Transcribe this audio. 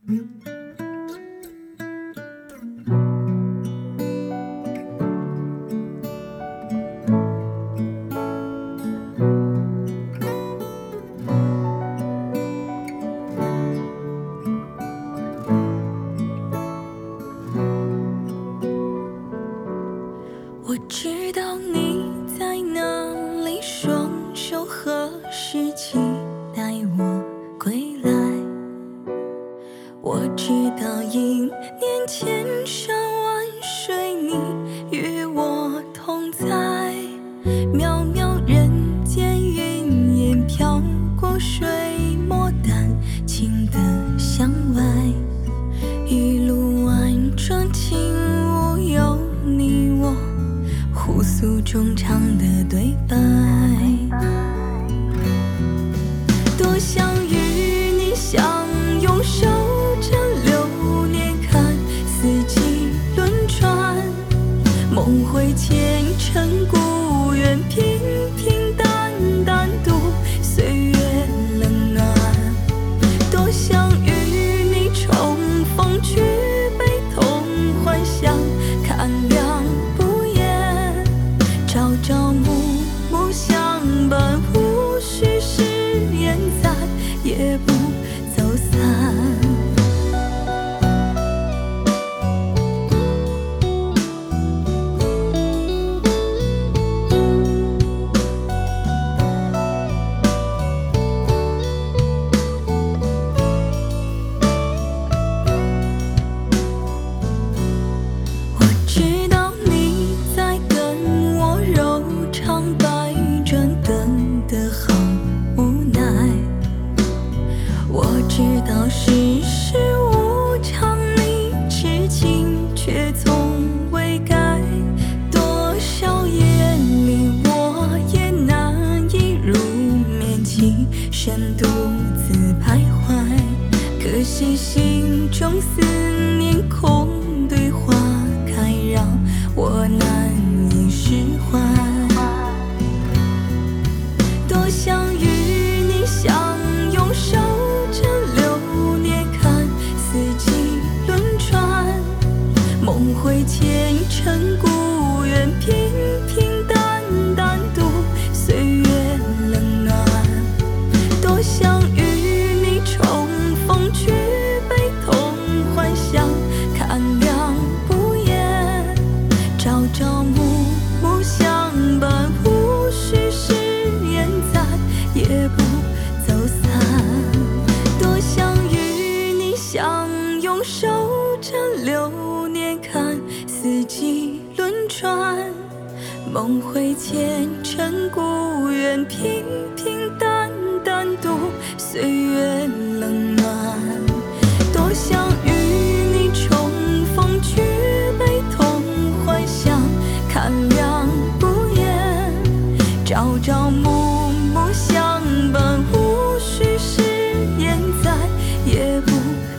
我知道你在哪里，双手何时期待我归来。我知道1年前山万水，你与我同在。渺渺人间云烟飘过水墨丹青的向外，一路婉转轻舞有你我互诉衷肠的对白。多想与你相拥，守着流年，看四季轮转，梦回前尘故园，平平淡淡度岁月冷暖。多想与你重逢，举杯同欢笑，看两不厌，朝朝暮暮相伴，无需誓言，再也不走散。我知道你在等我，柔肠百转，等得好无奈。我知道世事无常，你痴情却从未改。多少夜里我也难以入眠，起身独自徘徊。可惜心中思念空对花开，让我难以释怀。多想与你相拥，守着流年，看四季轮转，梦回前尘故园，平平淡淡度岁月冷暖。多想与你重逢，举杯同欢笑，看两不厌，朝朝暮暮相伴，无需誓言，再也不走散。多想与你相拥，守着流年，看四季轮转，梦回前尘故园，平平淡淡度岁月冷暖。多想与你重逢，举杯同欢笑，看两不厌，朝朝暮暮相伴，无需誓言，再也不